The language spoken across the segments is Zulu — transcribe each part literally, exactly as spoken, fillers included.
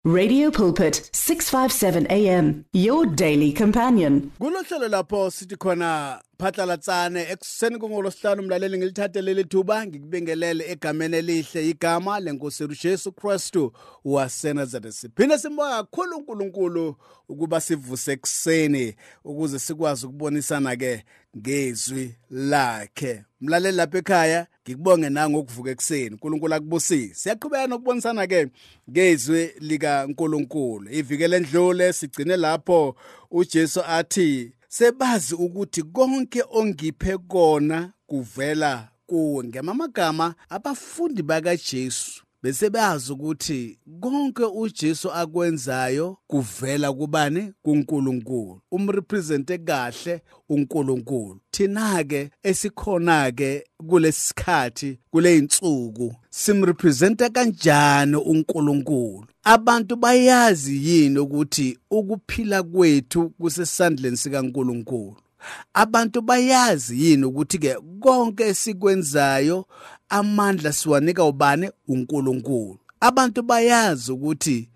Radio Pulpit, six fifty-seven A M, your daily companion. Kulohlelo lapho sithi khona phatlalatsane ekuseni kungolosihlanu umlaleli ngilithathe leli thuba ngikubingelele egameni elihle igama lenkosi Jesu Kristu waseNazaretha. Siphinde simbonga kakhulu uNkulunkulu ukuba sivuse ekuseni ukuze sikwazi ukubonisana ke ngezwi lakhe. Mlaleli lapha ekhaya ngikubonge na ngokuvuka ekuseni. uNkulunkulu akubusise. Siyaqhubeka nokubonisana ke ngezwi lika uNkulunkulu. Ivike lendlule sigcine lapho uJesu athi sebazi ukuthi konke ongiphe kona kuvela kuwe. Ngamagama abafundi bakaJesu bese bazi ukuthi konke uJesu akwenzayo kuvela kubani? kuNkulunkulu. Umrepresente kahle uNkulunkulu. Thina ke esikhona ke kulesikhathi kule insuku simrepresenta kanjani uNkulunkulu? Abantu bayazi yini ukuthi ukuphila kwethu kusesandleni sikaNkulunkulu? Abantu bayazi yini ukuthi ke konke esikwenzayo amandla siwanika ubani? uNkulunkulu. Abantu bayazi ukuthi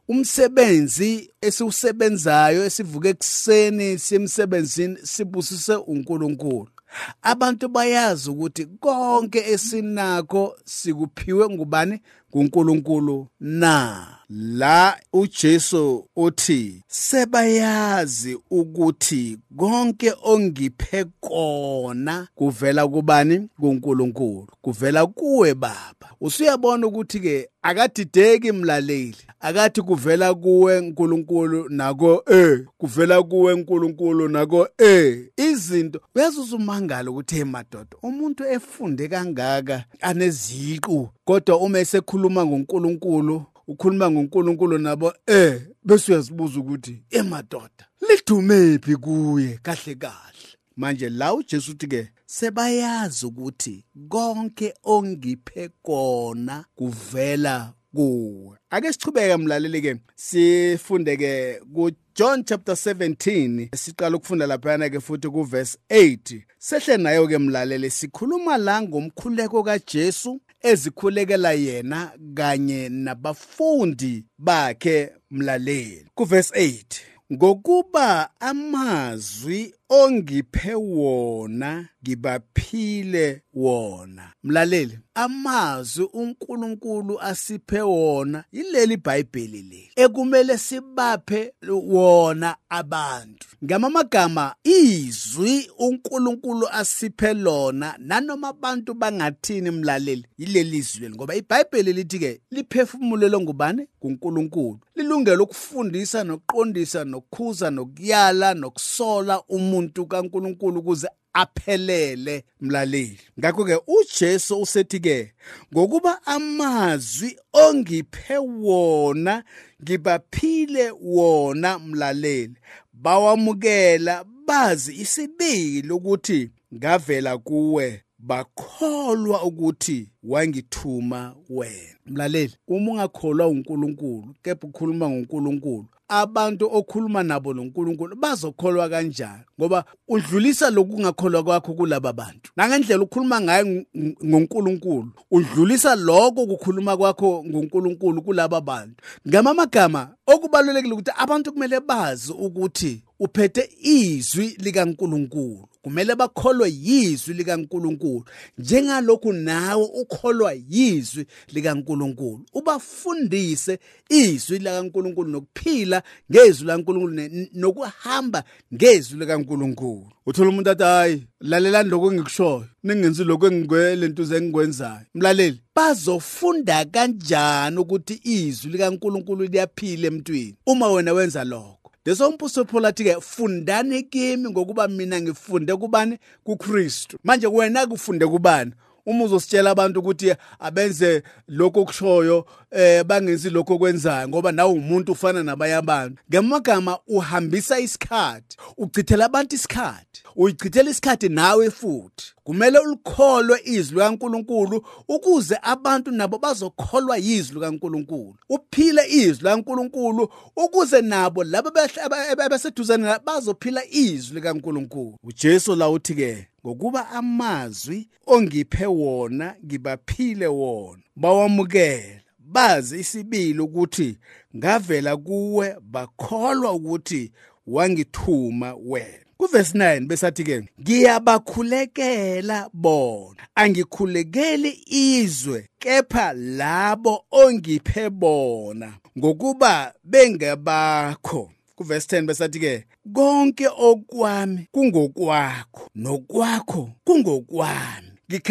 umsebenzi esiwusebenzayo esivuka ekuseni simsebenzini sibusise uNkulunkulu. Abantu bayazi ukuthi konke esinakho sikuphiwe ngubani? kuNkulunkulu na. La uJesu uthi sebayazi ukuthi konke ongiphe kona kuvela kubani? kuNkulunkulu. Kuvela kuwe Baba. Usuyabona ukuthi ke akadideki mlaleli. Akathi kuvela kuwe uNkulunkulu nako eh kuvela kuwe uNkulunkulu nako eh. Izinto uyazuzumangala ukuthi hey madoda umuntu efunde kangaka aneziqu kodwa uma esekhuluma ngoNkulunkulu ukhuluma ngoNkulunkulu nabo eh bese uyazibuza ukuthi emadoda lidumephi kuye kahle kahle. Manje la uJesu uthi ke sebayazi ukuthi konke ongiphe kona kuvela kuwe. Ake sichubeke mlaleli ke sifunde ke ku John chapter seventeen siqala ukufunda lapha ke futhi ku verse eight. Sehle nayo ke mlaleli sikhuluma la ngomkhuleko kaJesu ezikhulekela yena kanye nabafundi bakhe mlaleli. Ku verse eight, ngokuba amazwi ongiphe wona ngibaphile wona. Mlaleli, amazwi uNkulunkulu asiphe wona yileli iBhayibheli le ekumele sibaphe wona abantu. Ngamagama izwi uNkulunkulu asiphe lona nanoma abantu bangathini mlaleli yileli izwi ngoba iBhayibheli lithi ke liphefumulelo ngubani? kuNkulunkulu. Lilungelo ukufundisa nokuqondisa nokukhuza nokuyala nokusola umuntu kaNkulunkulu ukuze aphelele mlaleli. Ngakho ke uJesu usethi ke ngokuba amazwi ongiphe wona ngibaphile wona mlaleli bawamukela bazi isibili ukuthi ngavela kuwe bakholwa ukuthi wangithuma wena. Mlaleli, uma ungakholwa uNkulunkulu kepha ukhuluma ngoNkulunkulu abantu okhuluma nabo noNkulunkulu bazokholwa kanjani? Ngoba udlulisa lokungakholwa kwakho kulaba bantu. Nangendlela ukhuluma ngayo ngoNkulunkulu udlulisa lokho ukukhuluma kwakho ngoNkulunkulu kulaba bantu. Ngamagama okubalulekile ukuthi abantu kumele bazi ukuthi uphethe izwi likaNkulunkulu. Kumele bakholwe yizwi likaNkulunkulu njengalokhu nawe ukholwa yizwi likaNkulunkulu. Ubafundise izwi likaNkulunkulu nokuphila ngezwi likaNkulunkulu nokuhamba ngezwi likaNkulunkulu. Uthola umuntu athi hayi lalelani lokho engikushoyo ningenzi lokho engigwele into engikwenzayo. Mlaleli, bazofunda kanjani ukuthi izwi likaNkulunkulu liyaphila emntwini uma wena wenza lokho? Deso umpuso Paul athi ke fundani kimi ngokuba mina ngifunde kubani? kuKristu. Manje wena kufunde kubani? Uma uzositshela abantu ukuthi abenze lokho okushoyo eh bangenzi lokho okwenzayo ngoba nawe umuntu ufana nabanye abantu. Ngamagama uhambisa isikhathi, uchithela abantu isikhathi, uyichithela isikhathi nawe futhi. Kumele ulikholwe izwi likaNkulunkulu ukuze abantu nabo bazokholwa izwi likaNkulunkulu. Uphile izwi likaNkulunkulu ukuze nabo labo abaseduzane bazophila izwi likaNkulunkulu. uJesu la uthi ke ngokuba amazwi ongiphe wona ngibaphile wona bawamukela bazi isibili ukuthi ngavela kuwe bakholwa ukuthi wangithuma wena. Kuverse nine besathi ke ngiyabakhulekela bona angikhulekeli izwe kepha labo ongiphe bona ngokuba bengabakho. Kuverse ten besathi ke konke okwami kungokwakho nokwakho kungokwami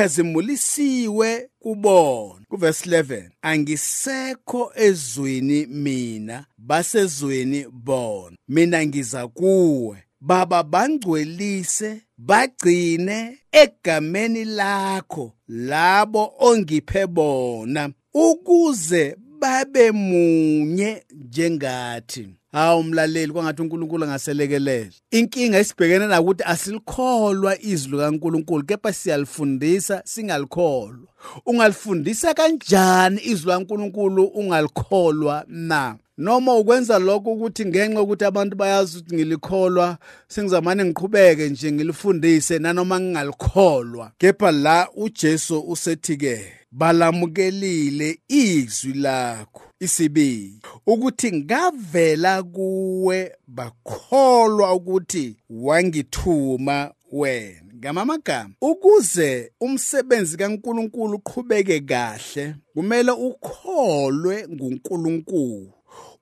ngikhazimulisiwe kubona. Kuverse eleven angisekho ezweni mina basezweni bona mina ngiza kuwe Baba bangcwelise bagcine egameni lakho labo ongiphe bona ukuze babe munye njengathi. Hawu mlaleli kwangathi uNkulunkulu angaselekelele. Inkinga isibhekene nayo ukuthi asilikholwa izwi likaNkulunkulu kepha siyalifundisa singalikholwa. Ungalifundisa kanjani izwi likaNkulunkulu ungalikholwa na? Noma ukwenza lokho ukuthi ngenxa ukuthi abantu bayazi ukuthi ngilikholwa sengizamane ngiqhubeke nje ngilifundise nanoma ngingalikholwa. Kepha la uJesu usethi ke balamukelile izwi lakho. Isibili ukuthi ngavela kuwe bakholwa ukuthi wangithuma wena. Ngamamagama ukuze umsebenzi kaNkulunkulu uqhubeke kahle kumele ukholwe nguNkulunkulu.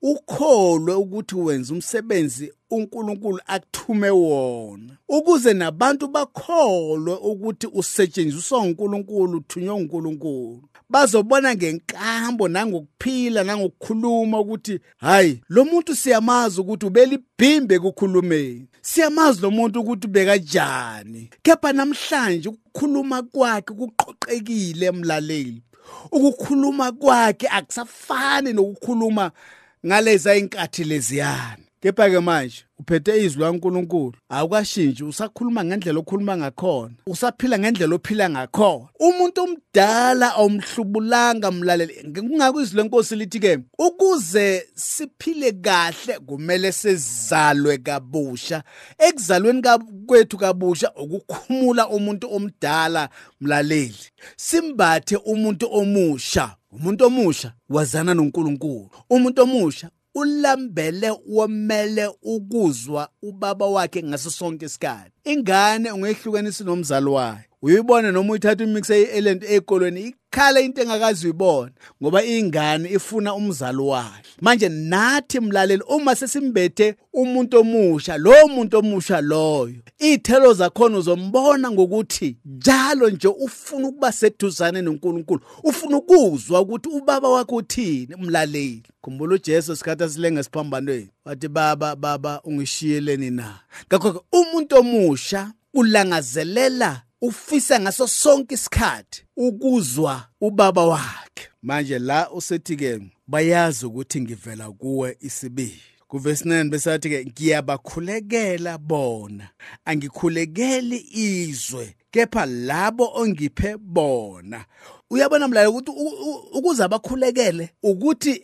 Ukholwe ukuthi wenza umsebenzi uNkulunkulu akuthume wona. Ukuze nabantu bakholwe ukuthi usetshenziswa uNkulunkulu uthunywa uNkulunkulu. Bazobona ngenkambo nangokuphila nangokukhuluma ukuthi hayi lo muntu siyamazi ukuthi ubelibhimbe kukhulumeni. Siyamazi lo muntu ukuthi bekajani. Kepha namhlanje ukukhuluma kwakhe kuqoqekile emlaleli. Ukukhuluma kwakhe akusafani nokukhuluma ngaleza inkathi leziyana. Kepha ke manje uphethe izwi laNkulunkulu awukashintshi usakhuluma ngendlela okhuluma ngakhona usaphila ngendlela ophila ngakhona. Umuntu omdala awumhlubulanga mlaleli. Kungakho izwi lenkosi lithi ke ukuze siphile kahle kumele sizalwe kabusha. Ekuzalweni kwethu kabusha ukukhumula umuntu omdala mlaleli. Simbathe umuntu omusha. Umuntu omusha wazana noNkulunkulu. Umuntu omusha ulambele womele ukuzwa ubaba wakhe ngaso sonke isikhathi. Ingane ungehlukanisa nomzali wayo. Uyibona noma uyithatha imixe elento ezikolweni ikhala into engakazi uyibona ngoba ingane ifuna umzali wayo. Manje nathi mlaleli uma sesimbethe umuntu omusha lo muntu omusha loyo izithelo zakhona uzombona ngokuthi njalo nje ufuna ukuba seduzane noNkulunkulu. Ufuna ukuzwa ukuthi ubaba wakhe uthini mlaleli. Khumbula uJesu sikhatha silenga siphambanweni wathi baba baba ungishiyeleni na. Ngakho umuntu omusha ulangazelela ufisa ngaso sonke isikhathi ukuzwa ubaba wakhe. Manje la usethi ke bayazi ukuthi ngivela kuwe. Isibili kuverse nine besathi ke ngiyabakhulekela bona angikhulekeli izwe kepha labo ongiphe bona. Uyabona mlaleli ukuthi ukuze abakhulekele ukuthi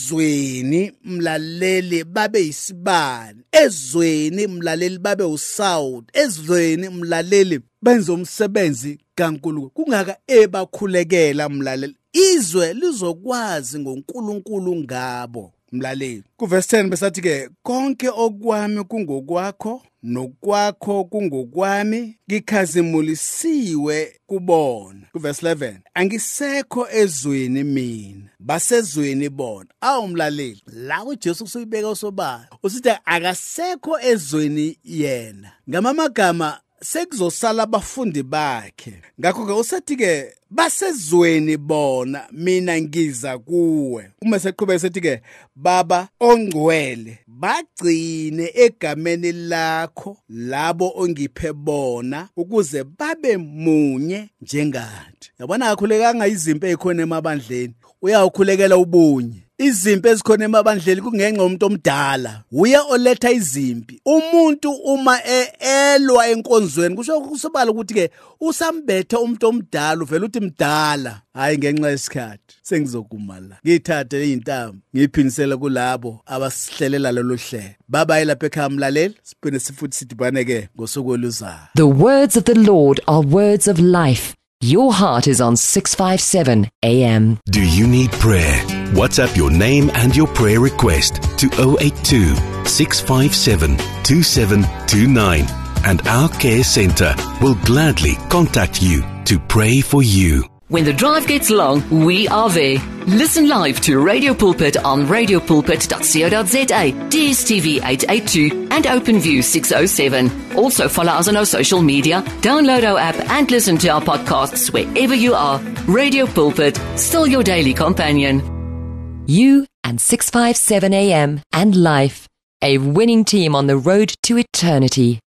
ezweni mlaleli babe isibani, ezweni mlaleli babe usound, ezweni mlaleli benze umsebenzi kaNkulunkulu. Kungaka ebakhulekela mlaleli izwe lizokwazi ngoNkulunkulu ngabo mlaleli. Kuverse ten besathi ke konke okwami kungokwakho nokwakho kungokwami ngikhazimulisiwe kubona. Kuverse eleven angisekho ezweni mina basezweni bona. Awu mlaleli la uJesu usuyibeka usobala usithi akasekho ezweni yena. Ngamamagama sekuzosala abafundi bakhe. Ngakho ke usethi ke basezweni bona mina ngiza kuwe. Uma seqhubeka sethi ke baba ongcwele bagcine egameni lakho labo ongiphe bona ukuze babe munye njengathi. Yabona akakhulekanga izimpi ezikhona emabandleni. Uyawukhulekela ubunye. Izimpi ezikhona emabandleni kungenxa umuntu omdala. Uya oletha izimpi. Umuntu uma elwa enkonzweni kusho kusobala ukuthi ke usambethe umuntu omdala uvela uthi mdala. Hayi ngenxa yesikhathi sengizokuma la. Ngithathe izintambo ngiphinisela kulabo abasihlelela lelo hlelo. Baba yilapha ekhaya mlaleli siphinde sifuthi sidibane ke ngosuku oluzayo. The words of the Lord are words of life. Your heart is on six fifty-seven A M. Do you need prayer? WhatsApp your name and your prayer request to zero eight two, six five seven, two seven two nine and our care centre will gladly contact you to pray for you. When the drive gets long, we are there. Listen live to Radio Pulpit on radio pulpit dot co dot za, D S T V eight eighty-two and OpenView six oh seven. Also follow us on our social media, download our app and listen to our podcasts wherever you are. Radio Pulpit, still your daily companion. You and six fifty-seven A M and Life, a winning team on the road to eternity.